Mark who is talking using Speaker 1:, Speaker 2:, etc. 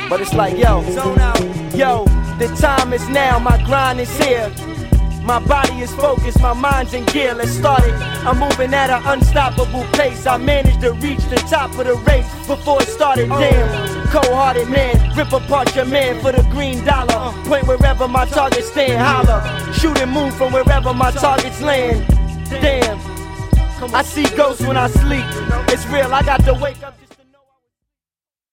Speaker 1: But it's like, yo, the time is now, my grind is here. My body is focused, my mind's in gear, let's start it. I'm moving at an unstoppable pace. I managed to reach the top of the race before it started, damn. Cold-hearted man, rip apart your man for the green dollar. Point wherever my targets stand, holler. Shoot and move from wherever my targets land. Damn, I see ghosts when I sleep. It's real, I got to wake up.